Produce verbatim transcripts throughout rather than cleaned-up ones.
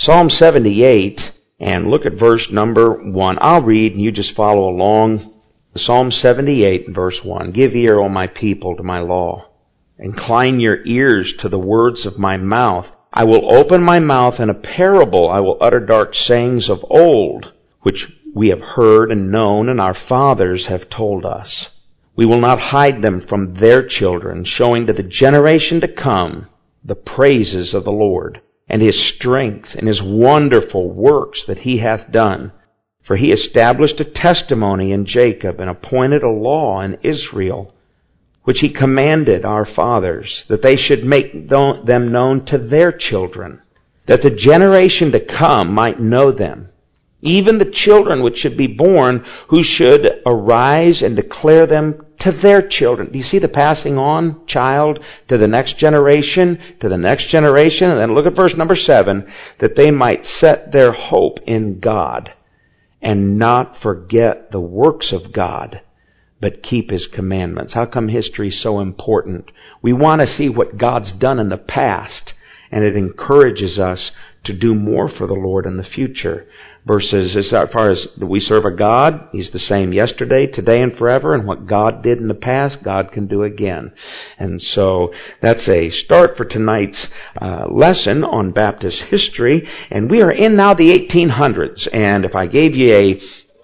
Psalm seventy-eight, and look at verse number one. I'll read and you just follow along. Psalm seventy-eight, verse one. Give ear, O my people, to my law. Incline your ears to the words of my mouth. I will open my mouth in a parable. I will utter dark sayings of old, which we have heard and known, and our fathers have told us. We will not hide them from their children, showing to the generation to come the praises of the Lord, and His strength, and His wonderful works that He hath done. For He established a testimony in Jacob, and appointed a law in Israel, which He commanded our fathers, that they should make them known to their children, that the generation to come might know them, even the children which should be born, who should arise and declare them to their children. Do you see the passing on, child, to the next generation, to the next generation? And then look at verse number seven, that they might set their hope in God, and not forget the works of God, but keep His commandments. How come history is so important? We want to see what God's done in the past, and it encourages us to do more for the Lord in the future. Versus, as far as we serve a God, He's the same yesterday, today, and forever, and what God did in the past, God can do again. And so that's a start for tonight's uh, lesson on Baptist history, and we are in now the eighteen hundreds. And if I gave you a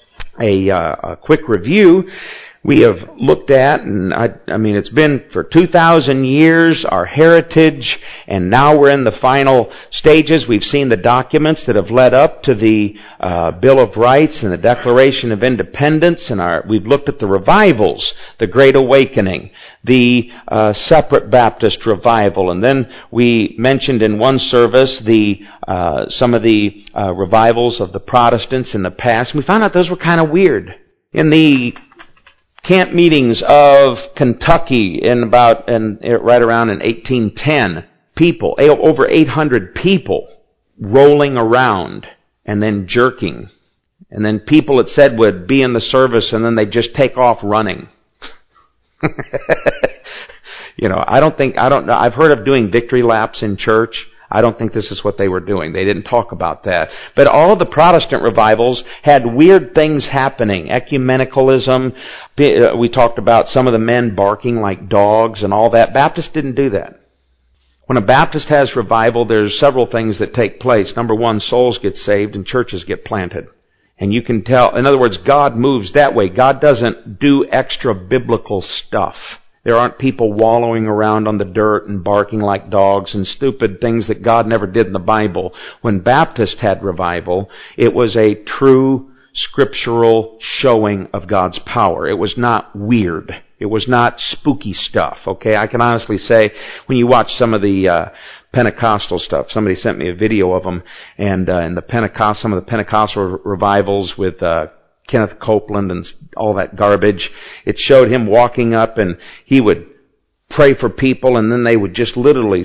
a, uh, a quick review, we have looked at, and I, I mean, it's been for two thousand years, our heritage, and now we're in the final stages. We've seen the documents that have led up to the uh, Bill of Rights and the Declaration of Independence, and our, we've looked at the revivals, the Great Awakening, the uh, Separate Baptist Revival, and then we mentioned in one service the uh, some of the uh, revivals of the Protestants in the past. We found out those were kind of weird. In the camp meetings of Kentucky in about, and right around in eighteen ten, people, over eight hundred people rolling around and then jerking. And then people, it said, would be in the service and then they'd just take off running. You know, I don't think, I don't know, I've heard of doing victory laps in church. I don't think this is what they were doing. They didn't talk about that. But all of the Protestant revivals had weird things happening. Ecumenicalism. We talked about some of the men barking like dogs and all that. Baptists didn't do that. When a Baptist has revival, there's several things that take place. Number one, souls get saved and churches get planted. And you can tell, in other words, God moves that way. God doesn't do extra biblical stuff. There aren't people wallowing around on the dirt and barking like dogs and stupid things that God never did in the Bible. When Baptists had revival, it was a true scriptural showing of God's power. It was not weird. It was not spooky stuff, okay? I can honestly say, when you watch some of the uh, Pentecostal stuff, somebody sent me a video of them, and uh, in the Pentecost, some of the Pentecostal re- revivals with uh Kenneth Copeland and all that garbage. It showed him walking up and he would pray for people and then they would just literally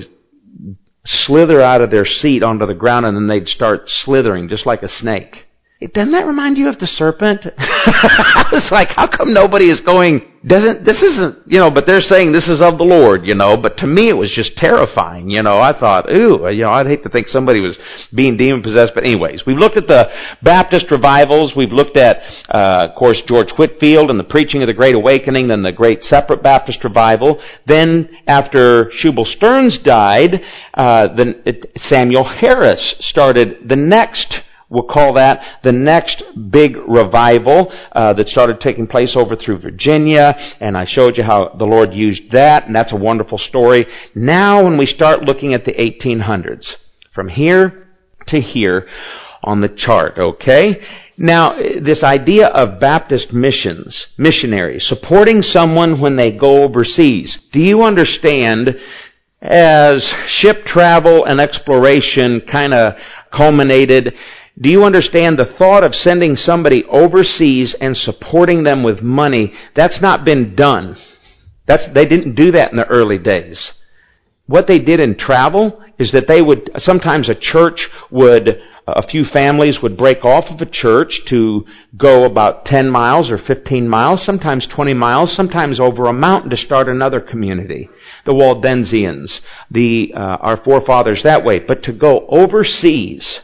slither out of their seat onto the ground and then they'd start slithering just like a snake. Doesn't that remind you of the serpent? I was like, how come nobody is going, doesn't, this isn't, you know, but they're saying this is of the Lord, you know, but to me it was just terrifying, you know. I thought, ooh, you know, I'd hate to think somebody was being demon-possessed, but anyways, we've looked at the Baptist revivals, we've looked at, uh, of course, George Whitefield and the preaching of the Great Awakening, then the Great Separate Baptist Revival. Then, after Shubal Stearns died, uh, then it, Samuel Harris started the next We'll call that the next big revival uh, that started taking place over through Virginia, and I showed you how the Lord used that, and that's a wonderful story. Now when we start looking at the eighteen hundreds, from here to here on the chart, okay? Now, this idea of Baptist missions, missionaries, supporting someone when they go overseas. Do you understand, as ship travel and exploration kind of culminated, do you understand the thought of sending somebody overseas and supporting them with money? That's not been done. That's, they didn't do that in the early days. What they did in travel is that they would, sometimes a church would, a few families would break off of a church to go about ten miles or fifteen miles, sometimes twenty miles, sometimes over a mountain to start another community. The Waldensians, the, uh, our forefathers that way. But to go overseas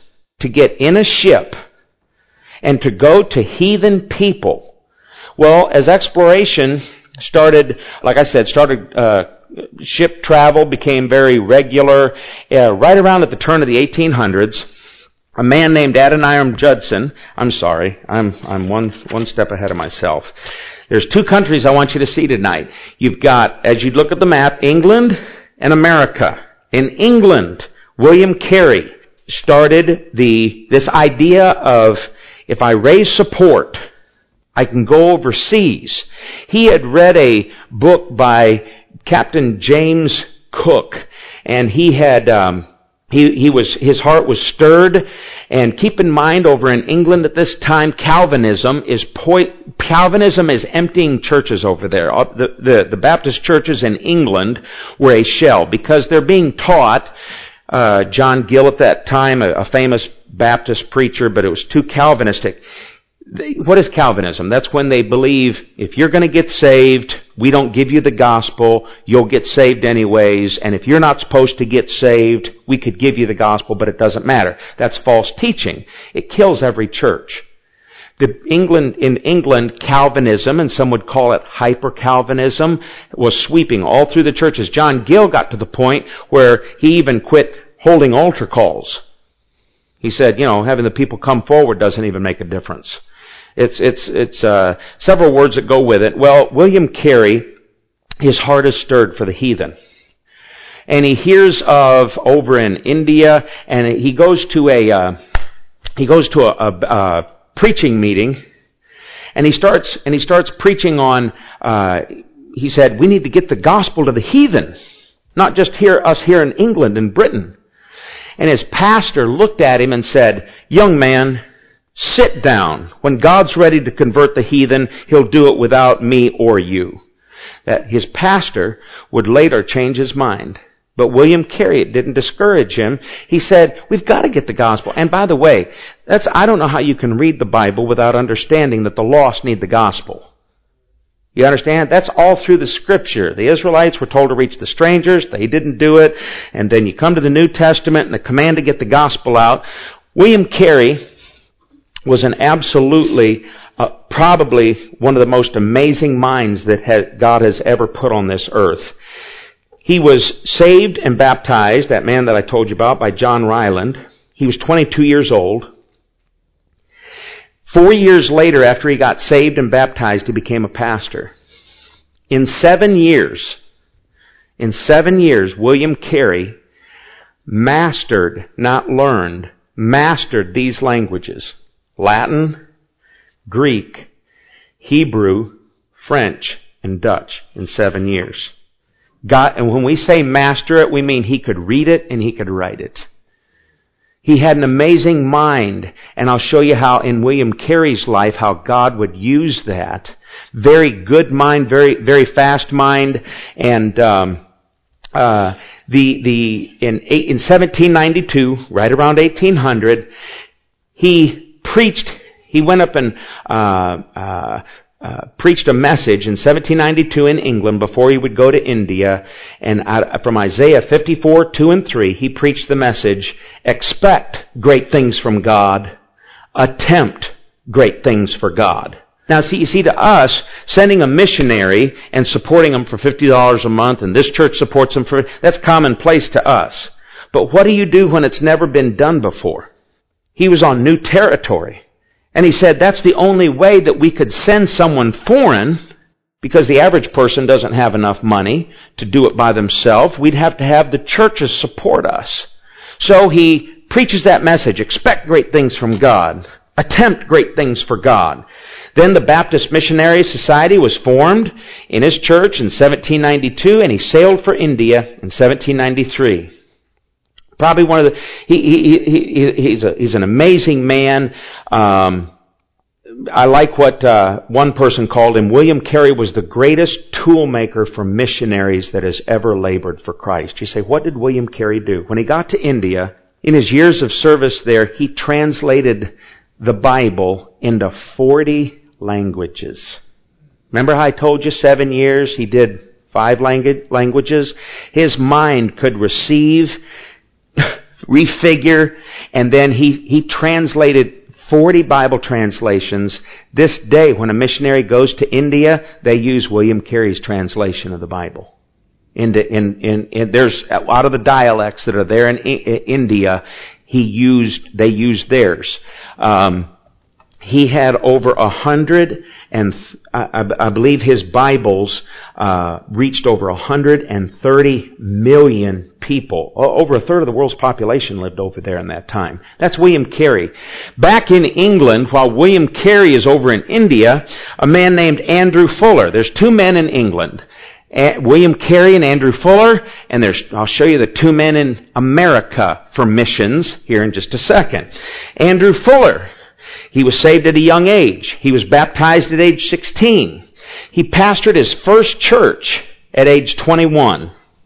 to get in a ship and to go to heathen people. Well, as exploration started, like I said, started, uh, ship travel became very regular, uh, right around at the turn of the eighteen hundreds, a man named Adoniram Judson, I'm sorry, I'm, I'm one, one step ahead of myself. There's two countries I want you to see tonight. You've got, as you look at the map, England and America. In England, William Carey started the, this idea of, if I raise support, I can go overseas. He had read a book by Captain James Cook, and he had, um, he, he was, his heart was stirred. And keep in mind, over in England at this time, Calvinism is po- Calvinism is emptying churches over there. The, the, the Baptist churches in England were a shell because they're being taught. Uh, John Gill at that time, a, a famous Baptist preacher, but it was too Calvinistic. What is Calvinism? That's when they believe if you're going to get saved, we don't give you the gospel, you'll get saved anyways, and if you're not supposed to get saved, we could give you the gospel, but it doesn't matter. That's false teaching. It kills every church. The England, in England, Calvinism, and some would call it hyper-Calvinism, was sweeping all through the churches. John Gill got to the point where he even quit holding altar calls. He said, you know, having the people come forward doesn't even make a difference. It's, it's, it's, uh, several words that go with it. Well, William Carey, his heart is stirred for the heathen. And he hears of over in India, and he goes to a, uh, he goes to a, a, a preaching meeting, and he starts, and he starts preaching on, uh, he said, we need to get the gospel to the heathen. Not just here, us here in England and Britain. And his pastor looked at him and said, young man, sit down. When God's ready to convert the heathen, He'll do it without me or you. That his pastor would later change his mind. But William Carey, it didn't discourage him. He said, we've got to get the gospel. And by the way, that's, I don't know how you can read the Bible without understanding that the lost need the gospel. You understand? That's all through the Scripture. The Israelites were told to reach the strangers. They didn't do it. And then you come to the New Testament and the command to get the gospel out. William Carey was an absolutely, uh, probably one of the most amazing minds that ha- God has ever put on this earth. He was saved and baptized, that man that I told you about, by John Ryland. He was twenty-two years old. Four years later, after he got saved and baptized, he became a pastor. In seven years, in seven years, William Carey mastered, not learned, mastered these languages. Latin, Greek, Hebrew, French, and Dutch in seven years. God, and when we say master it, we mean he could read it and he could write it. He had an amazing mind, and I'll show you how in William Carey's life, how God would use that. Very good mind, very, very fast mind, and, um, uh, the, the, in, in seventeen ninety-two, right around eighteen hundred, he preached, he went up and, uh, uh, Uh, preached a message in seventeen ninety-two in England before he would go to India, and out, from Isaiah fifty-four, two and three, he preached the message, expect great things from God, attempt great things for God. Now see, you see, to us, sending a missionary and supporting them for fifty dollars a month, and this church supports them for, that's commonplace to us. But what do you do when it's never been done before? He was on new territory. And he said that's the only way that we could send someone foreign, because the average person doesn't have enough money to do it by themselves. We'd have to have the churches support us. So he preaches that message, expect great things from God, attempt great things for God. Then the Baptist Missionary Society was formed in his church in seventeen ninety-two, and he sailed for India in seventeen ninety-three. Probably one of the, he, he, he, he's a, he's an amazing man. Um, I like what, uh, one person called him. William Carey was the greatest tool maker for missionaries that has ever labored for Christ. You say, what did William Carey do? When he got to India, in his years of service there, he translated the Bible into forty languages. Remember how I told you seven years he did five languages? His mind could receive refigure, and then he, he translated forty Bible translations. This day, when a missionary goes to India, they use William Carey's translation of the Bible. In, in, in, in, there's, out of the dialects that are there in, in India, he used, they used theirs. Um, he had over a hundred, and th- I, I believe his Bibles uh, reached over a hundred and thirty million people. Over a third of the world's population lived over there in that time. That's William Carey. Back in England, while William Carey is over in India, a man named Andrew Fuller. There's two men in England. William Carey and Andrew Fuller, and there's, I'll show you the two men in America for missions here in just a second. Andrew Fuller, he was saved at a young age. He was baptized at age sixteen. He pastored his first church at age twenty-one.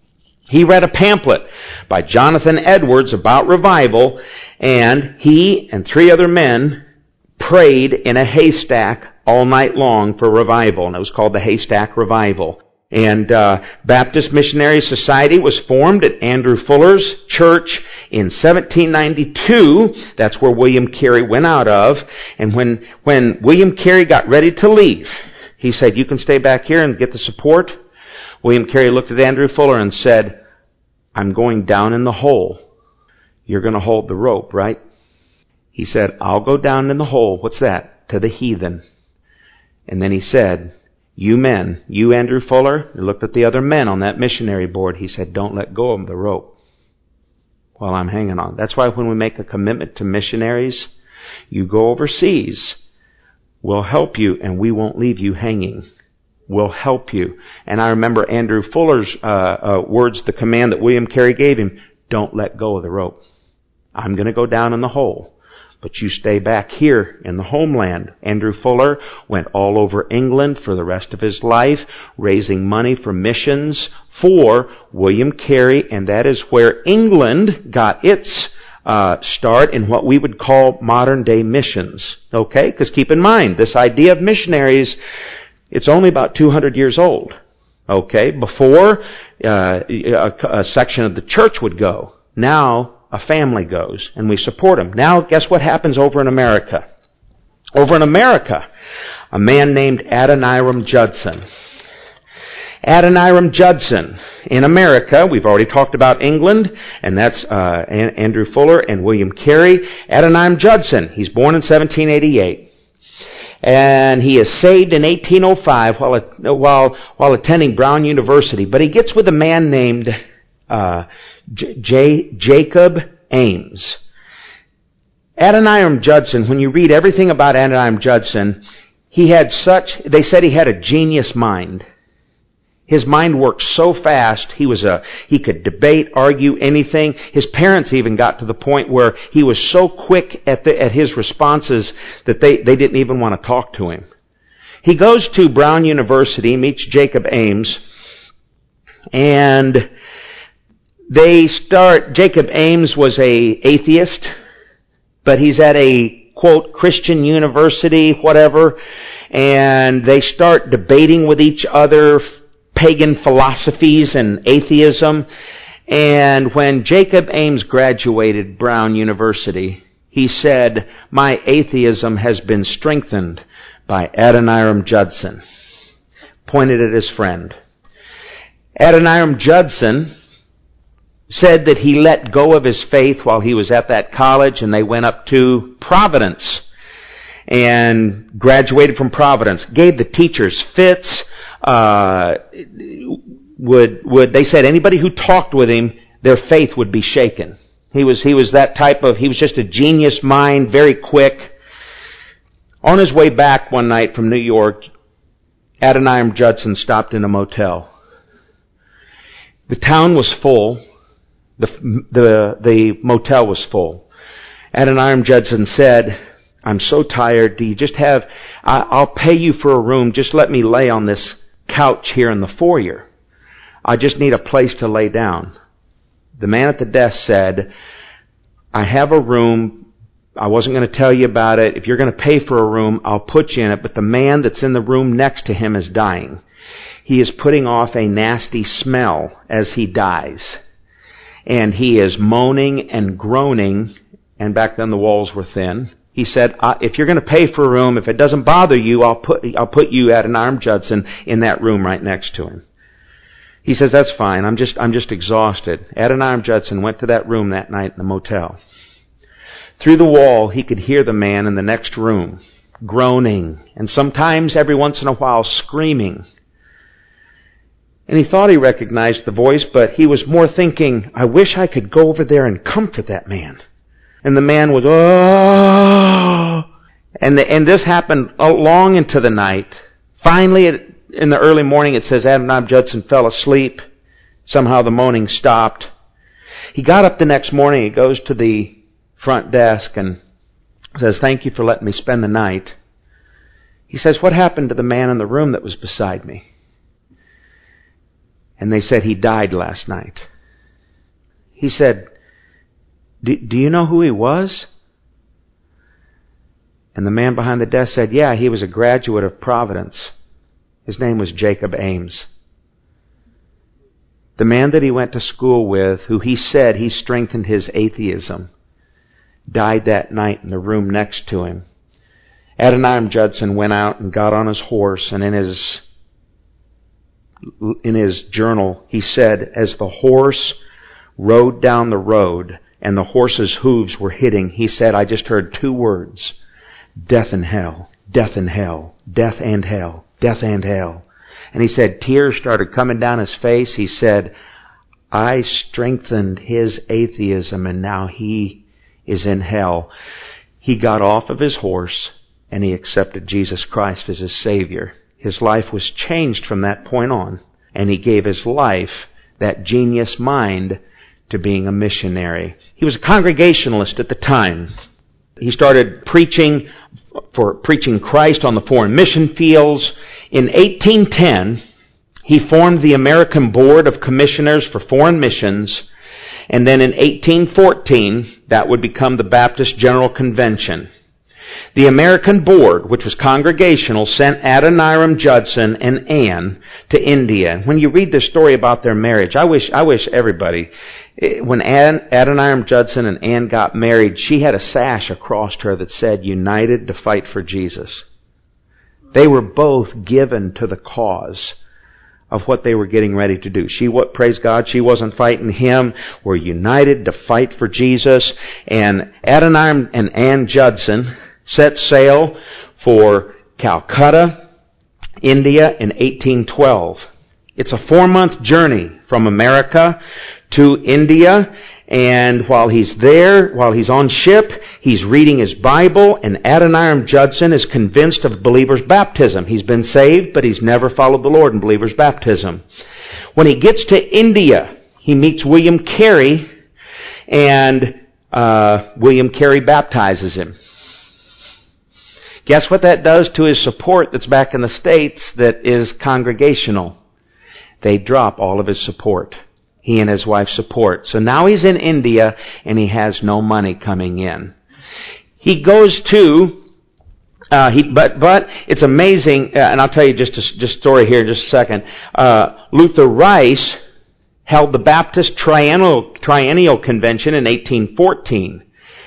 He read a pamphlet by Jonathan Edwards about revival, and he and three other men prayed in a haystack all night long for revival, and it was called the Haystack Revival. And uh, Baptist Missionary Society was formed at Andrew Fuller's church in seventeen ninety-two. That's where William Carey went out of. And when when William Carey got ready to leave, he said, "You can stay back here and get the support." William Carey looked at Andrew Fuller and said, "I'm going down in the hole. You're going to hold the rope, right?" He said, "I'll go down in the hole." What's that? To the heathen. And then he said, "You men, you Andrew Fuller," he looked at the other men on that missionary board. He said, "Don't let go of the rope while I'm hanging on." That's why when we make a commitment to missionaries, you go overseas, we'll help you and we won't leave you hanging. We'll help you. And I remember Andrew Fuller's uh, uh, words, the command that William Carey gave him, "Don't let go of the rope. I'm going to go down in the hole, but you stay back here in the homeland." Andrew Fuller went all over England for the rest of his life, raising money for missions for William Carey, and that is where England got its uh, start in what we would call modern day missions. Okay? Because keep in mind, this idea of missionaries, it's only about two hundred years old. Okay? Before, uh, a, a section of the church would go. Now, a family goes, and we support them. Now, guess what happens over in America? Over in America, a man named Adoniram Judson. Adoniram Judson in America, we've already talked about England, and that's uh, Andrew Fuller and William Carey. Adoniram Judson, he's born in seventeen eighty-eight. And he is saved in eighteen oh five while, while, while attending Brown University. But he gets with a man named uh, J- J- Jacob Ames. Adoniram Judson, when you read everything about Adoniram Judson, he had such, they said he had a genius mind. His mind worked so fast, he was a, he could debate, argue anything. His parents even got to the point where he was so quick at the, at his responses that they, they didn't even want to talk to him. He goes to Brown University, meets Jacob Ames, and they start, Jacob Ames was a atheist, but he's at a, quote, Christian university, whatever, and they start debating with each other pagan philosophies and atheism. And when Jacob Ames graduated Brown University, he said, "My atheism has been strengthened by Adoniram Judson." Pointed at his friend. Adoniram Judson said that he let go of his faith while he was at that college, and they went up to Providence and graduated from Providence. Gave the teachers fits. Uh, would would they said anybody who talked with him, their faith would be shaken. He was he was that type of, he was just a genius mind, very quick. On his way back one night from New York, Adoniram Judson stopped in a motel. The town was full. The, the, the motel was full. Adoniram Judson said, "I'm so tired. Do you just have, I, I'll pay you for a room. Just let me lay on this couch here in the foyer. I just need a place to lay down." The man at the desk said, "I have a room. I wasn't going to tell you about it. If you're going to pay for a room, I'll put you in it. But the man that's in the room next to him is dying. He is putting off a nasty smell as he dies. and he is moaning and groaning, and back then the walls were thin. He said, if you're going to pay for a room, if it doesn't bother you, I'll put, I'll put you, Adoniram Judson, in that room right next to him. He says, that's fine. I'm just, I'm just exhausted. Adoniram Judson went to that room that night in the motel. Through the wall, he could hear the man in the next room groaning, and sometimes every once in a while screaming. And he thought he recognized the voice, but he was more thinking, I wish I could go over there and comfort that man. And the man was, oh! And, the, and this happened long into the night. Finally, it, in the early morning, it says Adoniram Judson fell asleep. Somehow the moaning stopped. He got up the next morning, he goes to the front desk and says, thank you for letting me spend the night. He says, what happened to the man in the room that was beside me? And they said, he died last night. He said, do, do you know who he was? And the man behind the desk said, yeah, he was a graduate of Providence. His name was Jacob Ames. The man that he went to school with, who he said he strengthened his atheism, died that night in the room next to him. Adoniram Judson went out and got on his horse, and in his in his journal he said, as the horse rode down the road and the horse's hooves were hitting, he said, I just heard two words, death and hell, death and hell, death and hell, death and hell. And he said tears started coming down his face. He said, I strengthened his atheism and now he is in hell. He got off of his horse and he accepted Jesus Christ as his Savior. His life was changed from that point on, and he gave his life, that genius mind, to being a missionary. He was a Congregationalist at the time. He started preaching for preaching Christ on the foreign mission fields. In eighteen ten, he formed the American Board of Commissioners for Foreign Missions, and then in eighteen fourteen, that would become the Baptist General Convention. The American Board, which was Congregational, sent Adoniram Judson and Ann to India. When you read this story about their marriage, I wish I wish everybody, when Ad, Adoniram Judson and Ann got married, she had a sash across her that said, United to Fight for Jesus. They were both given to the cause of what they were getting ready to do. She, what, praise God, she wasn't fighting him. We're united to fight for Jesus. And Adoniram and Ann Judson set sail for Calcutta, India in eighteen twelve. It's a four-month journey from America to India, and while he's there, while he's on ship, he's reading his Bible, and Adoniram Judson is convinced of believer's baptism. He's been saved, but he's never followed the Lord in believer's baptism. When he gets to India, he meets William Carey, and uh, William Carey baptizes him. Guess what that does to his support that's back in the States that is Congregational? They drop all of his support. He and his wife support. So now he's in India and he has no money coming in. He goes to, uh, he, but, but it's amazing, uh, and I'll tell you just a just story here in just a second. Uh, Luther Rice held the Baptist Triennial, Triennial Convention in eighteen fourteen.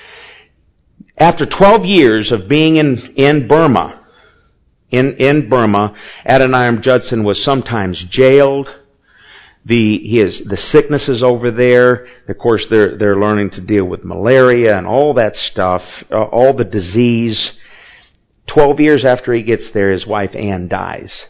After twelve years of being in, in Burma, in, in Burma, Adoniram Judson was sometimes jailed. The, his, the sicknesses over there, of course they're, they're learning to deal with malaria and all that stuff, uh, all the disease. Twelve years after he gets there, his wife Ann dies.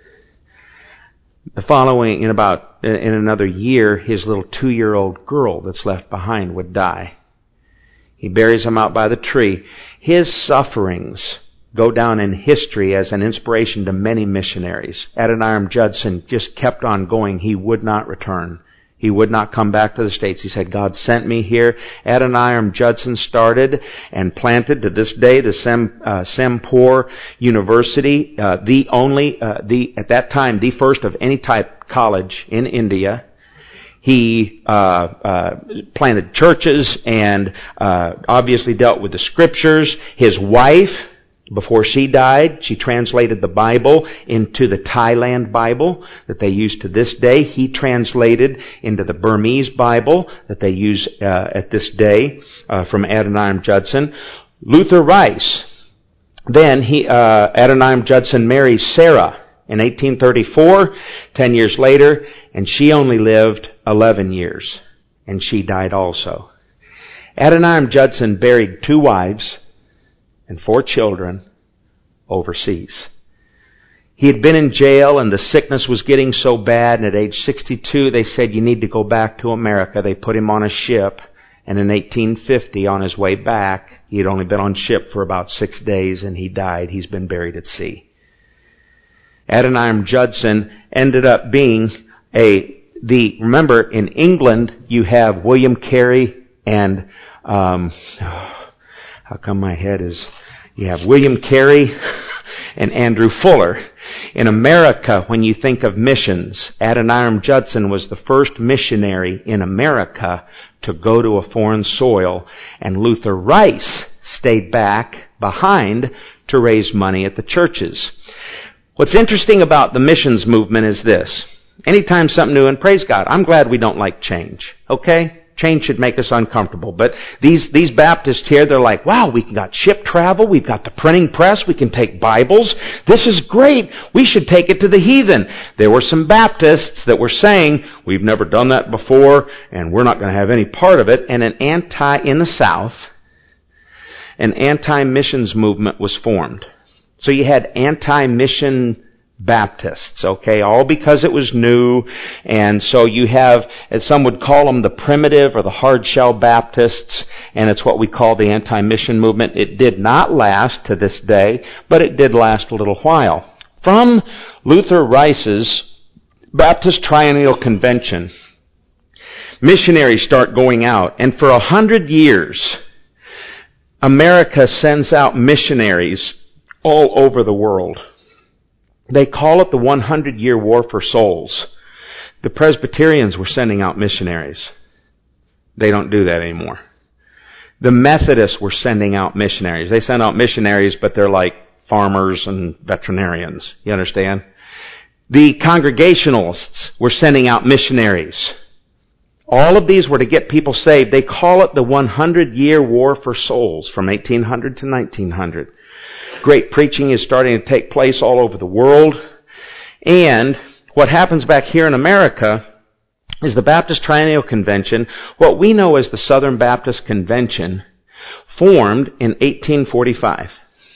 The following, in about, in another year, his little two-year-old girl that's left behind would die. He buries him out by the tree. His sufferings go down in history as an inspiration to many missionaries. Adoniram Judson just kept on going. He would not return. He would not come back to the States. He said, God sent me here. Adoniram Judson started and planted to this day the Sem, uh, Sempor University, uh, the only, uh, the, at that time, the first of any type college in India. He uh, uh, planted churches and uh, obviously dealt with the Scriptures. His wife Before she died, she translated the Bible into the Thailand Bible that they use to this day. He translated into the Burmese Bible that they use uh, at this day uh, from Adoniram Judson. Luther Rice, then he uh, Adoniram Judson marries Sarah in eighteen thirty-four, ten years later, and she only lived eleven years, and she died also. Adoniram Judson buried two wives and four children overseas. He had been in jail and the sickness was getting so bad, and at age sixty-two they said, you need to go back to America. They put him on a ship, and in eighteen fifty, on his way back, he had only been on ship for about six days and he died. He's been buried at sea. Adoniram Judson ended up being a, the, remember in England you have William Carey and, um, how come my head is, you have William Carey and Andrew Fuller. In America, when you think of missions, Adoniram Judson was the first missionary in America to go to a foreign soil, and Luther Rice stayed back behind to raise money at the churches. What's interesting about the missions movement is this. Anytime something new, and praise God, I'm glad we don't like change, okay? Change should make us uncomfortable. But these, these Baptists here, they're like, wow, we got ship travel, we've got the printing press, we can take Bibles. This is great. We should take it to the heathen. There were some Baptists that were saying, we've never done that before, and we're not going to have any part of it. And an anti, in the South, an anti-missions movement was formed. So you had anti-mission Baptists, okay, all because it was new. And so you have, as some would call them, the primitive or the hard-shell Baptists, and it's what we call the anti-mission movement. It did not last to this day, but it did last a little while. From Luther Rice's Baptist Triennial Convention, missionaries start going out, and for a hundred years, America sends out missionaries all over the world. They call it the one hundred year War for Souls. The Presbyterians were sending out missionaries. They don't do that anymore. The Methodists were sending out missionaries. They send out missionaries, but they're like farmers and veterinarians. You understand? The Congregationalists were sending out missionaries. All of these were to get people saved. They call it the one hundred year War for Souls from eighteen hundred to nineteen hundred. Great preaching is starting to take place all over the world. And what happens back here in America is the Baptist Triennial Convention, what we know as the Southern Baptist Convention, formed in eighteen forty-five.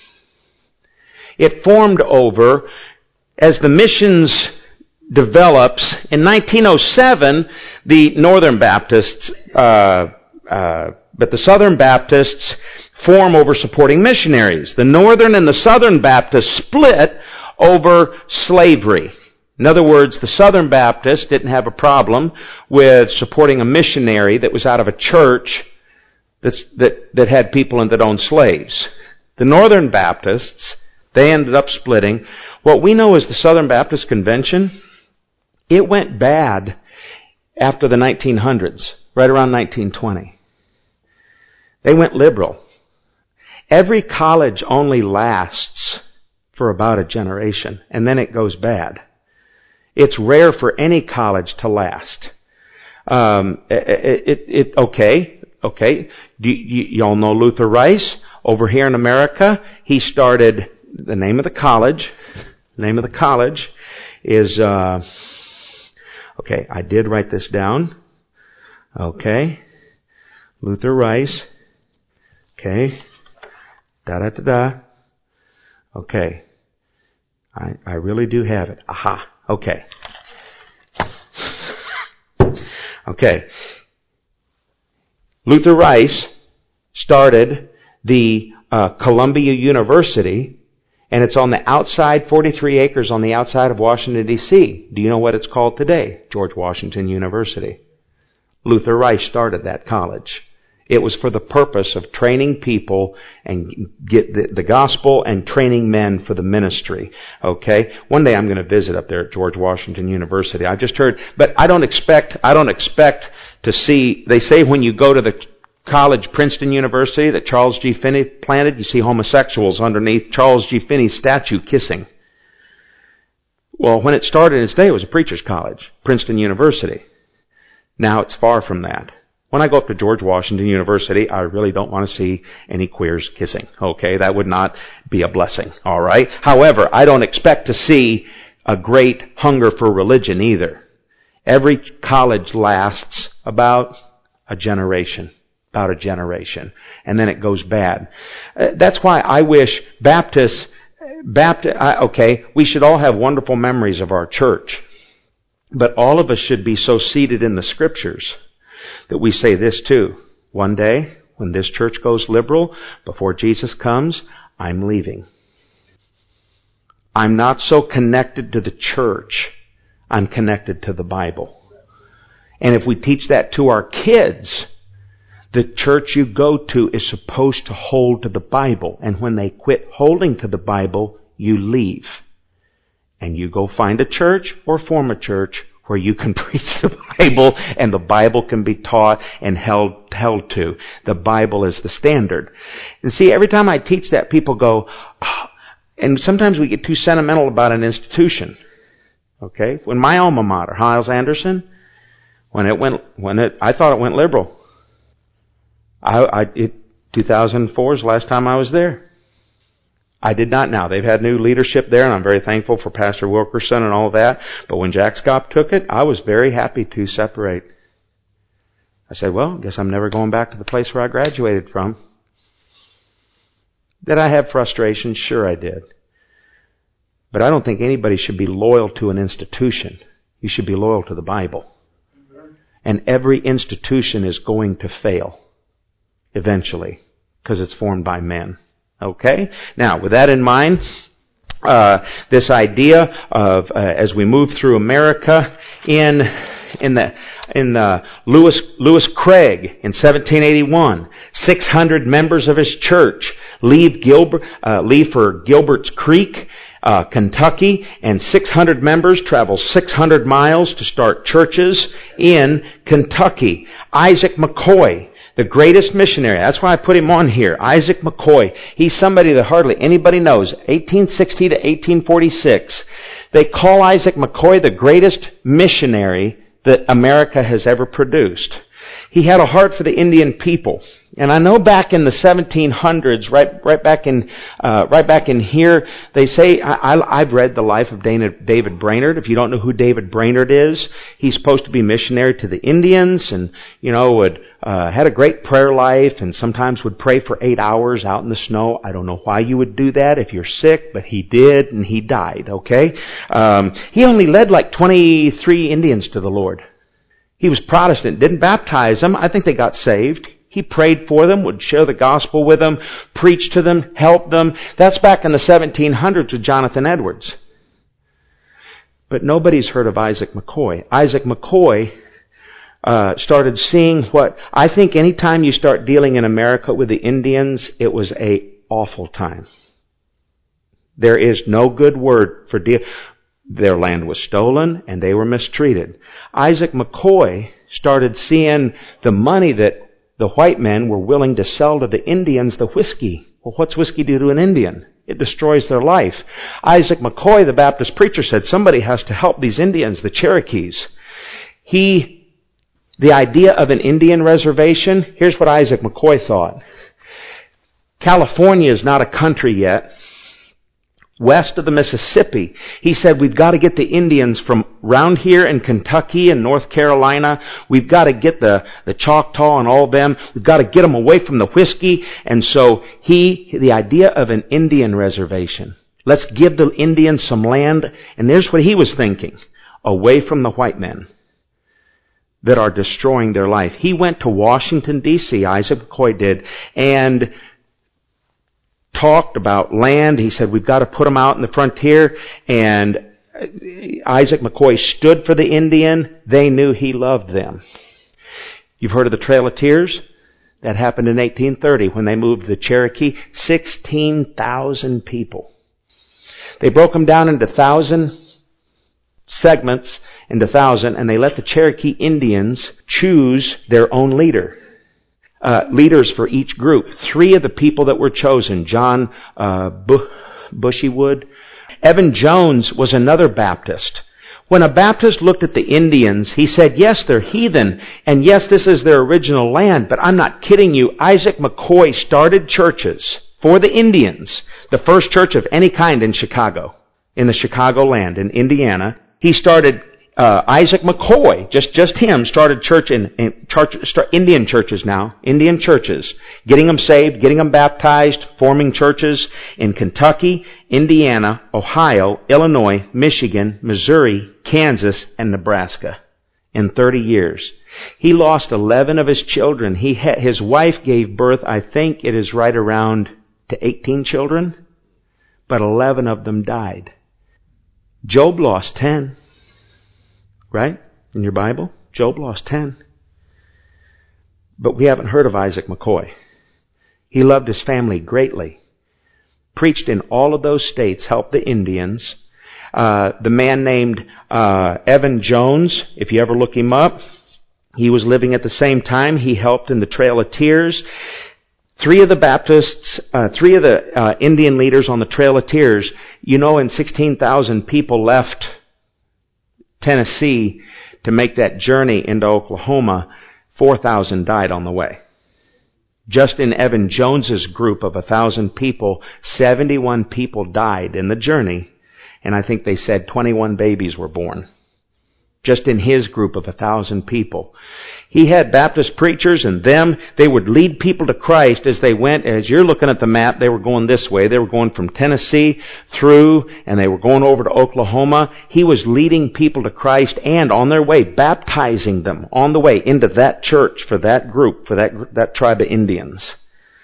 It formed over, as the missions develops, in nineteen oh seven, the Northern Baptists, uh, uh, but the Southern Baptists form over supporting missionaries. The Northern and the Southern Baptists split over slavery. In other words, the Southern Baptists didn't have a problem with supporting a missionary that was out of a church that's, that, that had people in that owned slaves. The Northern Baptists, they ended up splitting. What we know as the Southern Baptist Convention, it went bad after the nineteen hundreds, right around nineteen twenty. They went liberal. Every college only lasts for about a generation, and then it goes bad. It's rare for any college to last. Um, it, it, it, okay, okay. Do you, y'all know Luther Rice? Over here in America, he started, the name of the college, the name of the college is, uh, okay, I did write this down. Okay. Luther Rice. Okay. Da da da da. Okay. I, I really do have it. Aha. Okay. Okay. Luther Rice started the uh, Columbia University, and it's on the outside, forty-three acres on the outside of Washington, D C Do you know what it's called today? George Washington University. Luther Rice started that college. It was for the purpose of training people and get the, the gospel and training men for the ministry. Okay? One day I'm going to visit up there at George Washington University. I just heard, but I don't expect, I don't expect to see, they say when you go to the college, Princeton University, that Charles G. Finney planted, you see homosexuals underneath Charles G. Finney's statue kissing. Well, when it started in its day, it was a preacher's college, Princeton University. Now it's far from that. When I go up to George Washington University, I really don't want to see any queers kissing. Okay, that would not be a blessing. All right. However, I don't expect to see a great hunger for religion either. Every college lasts about a generation, about a generation, and then it goes bad. Uh, that's why I wish Baptists, Baptist, uh, okay, we should all have wonderful memories of our church, but all of us should be so seated in the Scriptures that we say this too. One day, when this church goes liberal, before Jesus comes, I'm leaving. I'm not so connected to the church. I'm connected to the Bible. And if we teach that to our kids, the church you go to is supposed to hold to the Bible. And when they quit holding to the Bible, you leave. And you go find a church or form a church where you can preach the Bible and the Bible can be taught and held, held to. The Bible is the standard. And see, every time I teach that, people go, oh, and sometimes we get too sentimental about an institution. Okay? When my alma mater, Hyles Anderson, when it went, when it, I thought it went liberal. I, I, it, two thousand four is the last time I was there. I did not now. They've had new leadership there, and I'm very thankful for Pastor Wilkerson and all of that. But when Jack Scott took it, I was very happy to separate. I said, well, I guess I'm never going back to the place where I graduated from. Did I have frustration? Sure I did. But I don't think anybody should be loyal to an institution. You should be loyal to the Bible. And every institution is going to fail eventually because it's formed by men. Okay? Now, with that in mind, uh, this idea of, uh, as we move through America, in, in the, in the Lewis, Lewis Craig in seventeen eighty-one, six hundred members of his church leave Gilbert, uh, leave for Gilbert's Creek, uh, Kentucky, and six hundred members travel six hundred miles to start churches in Kentucky. Isaac McCoy, the greatest missionary. That's why I put him on here. Isaac McCoy. He's somebody that hardly anybody knows. eighteen sixty to eighteen forty-six. They call Isaac McCoy the greatest missionary that America has ever produced. He had a heart for the Indian people. And I know back in the seventeen hundreds, right, right back in, uh, right back in here, they say, I, I, I've read the life of David Brainerd. If you don't know who David Brainerd is, he's supposed to be missionary to the Indians and, you know, would, uh, had a great prayer life and sometimes would pray for eight hours out in the snow. I don't know why you would do that if you're sick, but he did and he died, okay? Um, he only led like twenty-three Indians to the Lord. He was Protestant, didn't baptize them. I think they got saved. He prayed for them, would share the gospel with them, preach to them, help them. That's back in the seventeen hundreds with Jonathan Edwards. But nobody's heard of Isaac McCoy. Isaac McCoy uh, started seeing what, I think any time you start dealing in America with the Indians, it was a awful time. There is no good word for deal. Their land was stolen and they were mistreated. Isaac McCoy started seeing the money that the white men were willing to sell to the Indians the whiskey. Well, what's whiskey do to an Indian? It destroys their life. Isaac McCoy, the Baptist preacher, said somebody has to help these Indians, the Cherokees. He, the idea of an Indian reservation, here's what Isaac McCoy thought. California is not a country yet. West of the Mississippi, he said, we've got to get the Indians from round here in Kentucky and North Carolina. We've got to get the, the Choctaw and all of them. We've got to get them away from the whiskey. And so he, the idea of an Indian reservation. Let's give the Indians some land. And there's what he was thinking. Away from the white men that are destroying their life. He went to Washington, D C, Isaac McCoy did, and talked about land. He said, we've got to put them out in the frontier. And Isaac McCoy stood for the Indian. They knew he loved them. You've heard of the Trail of Tears? That happened in eighteen thirty when they moved the Cherokee. sixteen thousand people. They broke them down into thousand segments, into thousand, and they let the Cherokee Indians choose their own leader. uh, leaders for each group. Three of the people that were chosen, John uh, Bu- Bushywood. Evan Jones was another Baptist. When a Baptist looked at the Indians, he said, yes, they're heathen, and yes, this is their original land, but I'm not kidding you. Isaac McCoy started churches for the Indians, the first church of any kind in Chicago, in the Chicagoland, in Indiana. He started, uh, Isaac McCoy, just, just him, started church in, in church, start, Indian churches now, Indian churches, getting them saved, getting them baptized, forming churches in Kentucky, Indiana, Ohio, Illinois, Michigan, Missouri, Kansas, and Nebraska in thirty years. He lost eleven of his children. He had, his wife gave birth, I think it is right around to eighteen children, but eleven of them died. Job lost ten. Right? In your Bible? Job lost ten. But we haven't heard of Isaac McCoy. He loved his family greatly. Preached in all of those states, helped the Indians. Uh, the man named uh, Evan Jones, if you ever look him up, he was living at the same time. He helped in the Trail of Tears. Three of the Baptists, uh, three of the uh, Indian leaders on the Trail of Tears, you know, and sixteen thousand people left Tennessee to make that journey into Oklahoma. four thousand died on the way. Just in Evan Jones's group of one thousand people, seventy-one people died in the journey, and I think they said twenty-one babies were born. Just in his group of one thousand people. He had Baptist preachers, and them, they would lead people to Christ as they went. As you're looking at the map, they were going this way. They were going from Tennessee through, and they were going over to Oklahoma. He was leading people to Christ, and on their way, baptizing them on the way into that church for that group, for that, that tribe of Indians.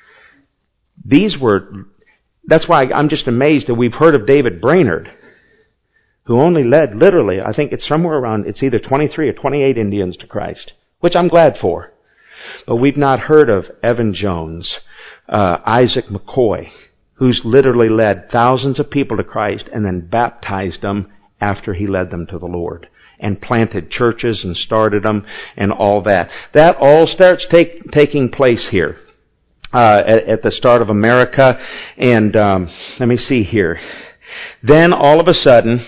These were, that's why I'm just amazed that we've heard of David Brainerd, who only led, literally, I think it's somewhere around, it's either twenty-three or twenty-eight Indians to Christ, which I'm glad for. But we've not heard of Evan Jones, uh, Isaac McCoy, who's literally led thousands of people to Christ and then baptized them after he led them to the Lord, and planted churches and started them and all that. That all starts take, taking place here uh, at, at the start of America. And um, let me see here. Then all of a sudden,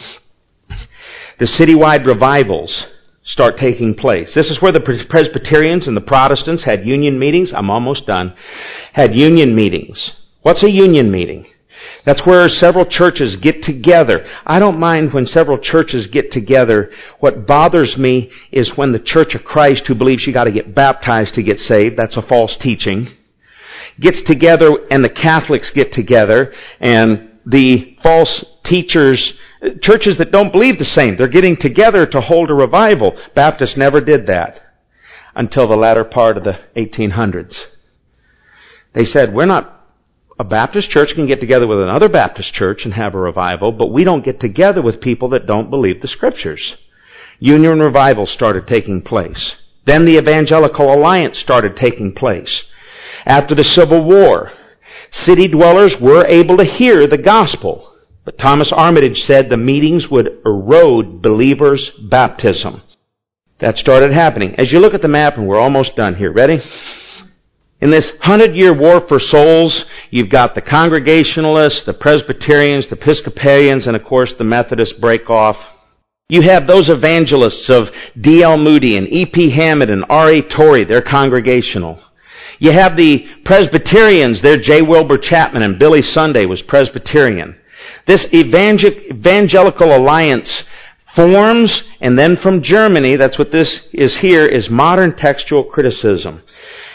the citywide revivals start taking place. This is where the Presbyterians and the Protestants had union meetings. I'm almost done. Had union meetings. What's a union meeting? That's where several churches get together. I don't mind when several churches get together. What bothers me is when the Church of Christ, who believes you got to get baptized to get saved, that's a false teaching, gets together, and the Catholics get together, and the false teachers, churches that don't believe the same, they're getting together to hold a revival. Baptists never did that until the latter part of the eighteen hundreds. They said, we're not, a Baptist church can get together with another Baptist church and have a revival, but we don't get together with people that don't believe the Scriptures. Union revival started taking place. Then the Evangelical Alliance started taking place. After the Civil War, city dwellers were able to hear the gospel. But Thomas Armitage said the meetings would erode believers' baptism. That started happening. As you look at the map, and we're almost done here. Ready? In this hundred-year war for souls, you've got the Congregationalists, the Presbyterians, the Episcopalians, and of course the Methodists break off. You have those evangelists of D L Moody and E P Hammond and R A Torrey. They're Congregational. You have the Presbyterians. They're J. Wilbur Chapman, and Billy Sunday was Presbyterian. This Evangelical Alliance forms, and then from Germany, that's what this is here, is modern textual criticism.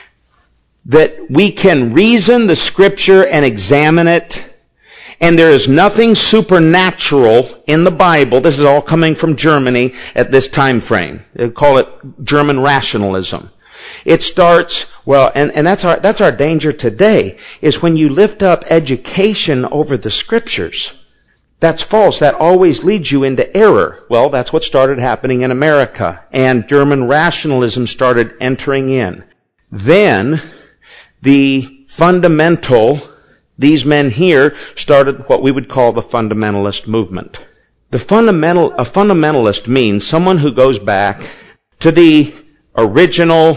That we can reason the Scripture and examine it, and there is nothing supernatural in the Bible. This is all coming from Germany at this time frame. They call it German rationalism. It starts, well, and, and that's our, that's our danger today, is when you lift up education over the Scriptures. That's false. That always leads you into error. Well, that's what started happening in America. And German rationalism started entering in. Then, the fundamental, these men here started what we would call the fundamentalist movement. The fundamental, a fundamentalist means someone who goes back to the original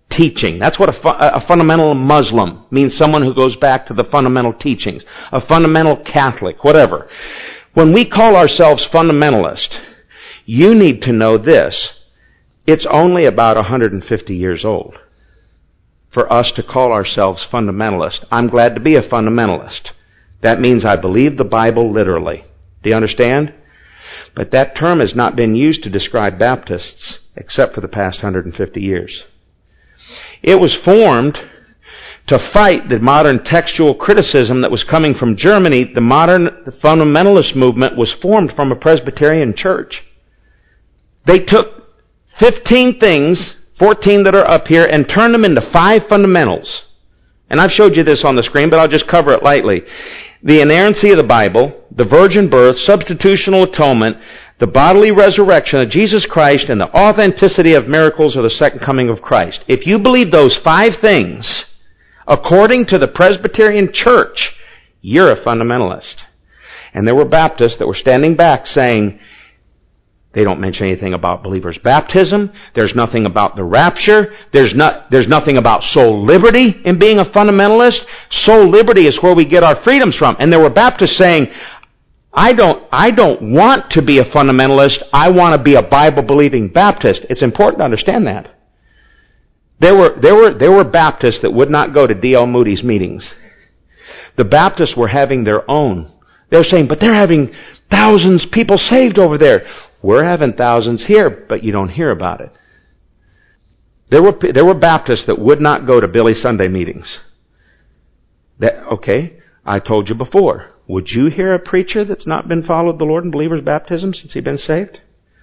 teaching. That's what a, fu- a fundamental Muslim means, someone who goes back to the fundamental teachings. A fundamental Catholic, whatever. When we call ourselves fundamentalist, you need to know this. It's only about one hundred fifty years old for us to call ourselves fundamentalist. I'm glad to be a fundamentalist. That means I believe the Bible literally. Do you understand? But that term has not been used to describe Baptists except for the past one hundred fifty years. It was formed to fight the modern textual criticism that was coming from Germany. The modern fundamentalist movement was formed from a Presbyterian church. They took fifteen things, fourteen that are up here, and turned them into five fundamentals. And I've showed you this on the screen, but I'll just cover it lightly. The inerrancy of the Bible, the virgin birth, substitutional atonement, the bodily resurrection of Jesus Christ, and the authenticity of miracles or the second coming of Christ. If you believe those five things, according to the Presbyterian Church, you're a fundamentalist. And there were Baptists that were standing back saying, they don't mention anything about believers' baptism. There's nothing about the rapture. There's not, there's nothing about soul liberty in being a fundamentalist. Soul liberty is where we get our freedoms from. And there were Baptists saying, I don't, I don't want to be a fundamentalist. I want to be a Bible-believing Baptist. It's important to understand that. There were, there were, there were Baptists that would not go to D L Moody's meetings. The Baptists were having their own. They were saying, but they're having thousands of people saved over there. We're having thousands here, but you don't hear about it. There were, there were Baptists that would not go to Billy Sunday meetings. That, okay, I told you before. Would you hear a preacher that's not been followed the Lord in believer's baptism since he'd been saved?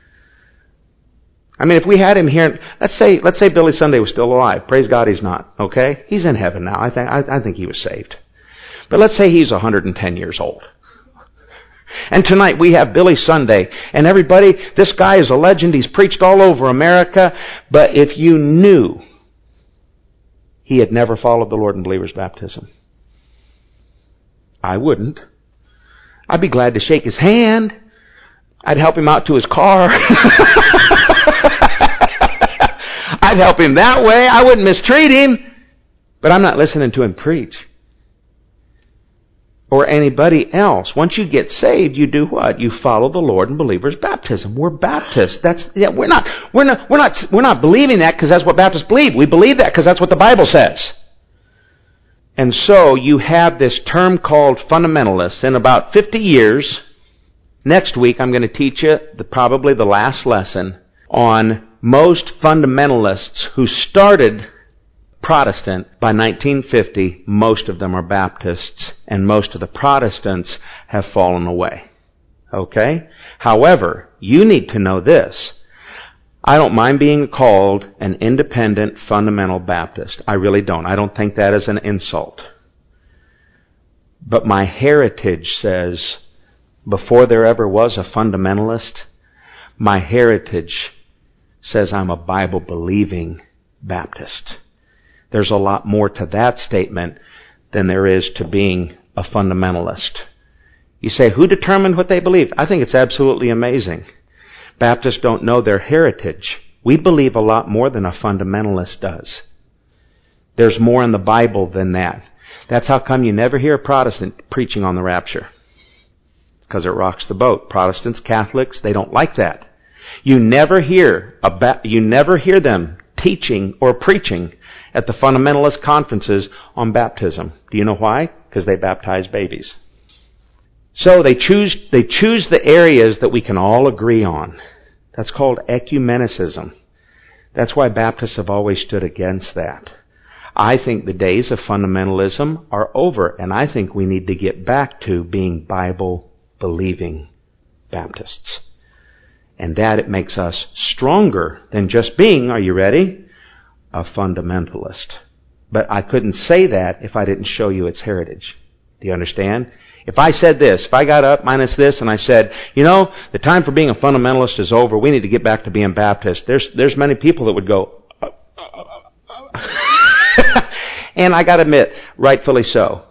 I mean, if we had him here, let's say, let's say Billy Sunday was still alive. Praise God he's not, okay? He's in heaven now. I think, I, I think he was saved. But let's say he's one hundred ten years old. And tonight we have Billy Sunday, and everybody, this guy is a legend. He's preached all over America. But if you knew he had never followed the Lord in believer's baptism, I wouldn't. I'd be glad to shake his hand. I'd help him out to his car. I'd help him that way. I wouldn't mistreat him. But I'm not listening to him preach. Or anybody else. Once you get saved, you do what? You follow the Lord in believer's baptism. We're Baptists. That's, yeah, we're not, we're not, we're not, we're not believing that because that's what Baptists believe. We believe that because that's what the Bible says. And so you have this term called fundamentalists. In about fifty years, next week I'm going to teach you the, probably the last lesson on most fundamentalists who started Protestant by nineteen fifty. Most of them are Baptists, and most of the Protestants have fallen away. Okay? However, you need to know this. I don't mind being called an independent fundamental Baptist. I really don't. I don't think that is an insult. But my heritage says, before there ever was a fundamentalist, my heritage says I'm a Bible-believing Baptist. There's a lot more to that statement than there is to being a fundamentalist. You say, who determined what they believed? I think it's absolutely amazing. Baptists don't know their heritage. We believe a lot more than a fundamentalist does. There's more in the Bible than that. That's how come you never hear a Protestant preaching on the rapture. It's because it rocks the boat. Protestants, Catholics, they don't like that. You never hear a ba- you never hear them teaching or preaching at the fundamentalist conferences on baptism. Do you know why? Because they baptize babies. So they choose, they choose the areas that we can all agree on. That's called ecumenicism. That's why Baptists have always stood against that. I think the days of fundamentalism are over, and I think we need to get back to being Bible-believing Baptists. And that it makes us stronger than just being, are you ready? A fundamentalist. But I couldn't say that if I didn't show you its heritage. Do you understand? If I said this, if I got up minus this and I said, you know, the time for being a fundamentalist is over, we need to get back to being Baptist, there's, there's many people that would go, uh, uh, uh, uh. And I gotta admit, rightfully so.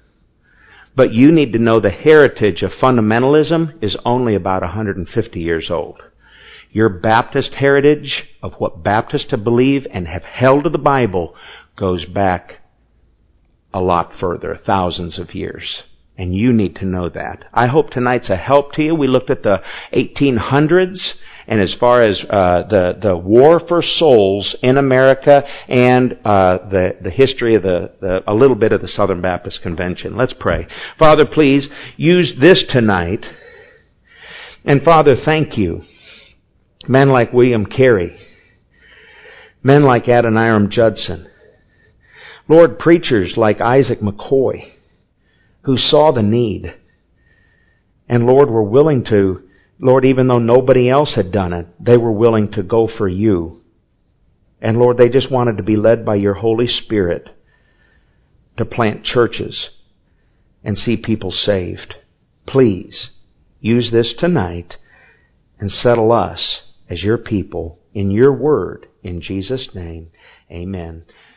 But you need to know the heritage of fundamentalism is only about one hundred fifty years old. Your Baptist heritage of what Baptists have believed and have held to the Bible goes back a lot further, thousands of years. And you need to know that. I hope tonight's a help to you. We looked at the eighteen hundreds, and as far as uh, the the war for souls in America, and uh, the the history of the, the a little bit of the Southern Baptist Convention. Let's pray. Father, please use this tonight. And Father, thank you. Men like William Carey, men like Adoniram Judson, Lord, preachers like Isaac McCoy, who saw the need, and Lord, were willing to, Lord, even though nobody else had done it, they were willing to go for you. And Lord, they just wanted to be led by your Holy Spirit to plant churches and see people saved. Please use this tonight and settle us as your people in your word. In Jesus' name, amen.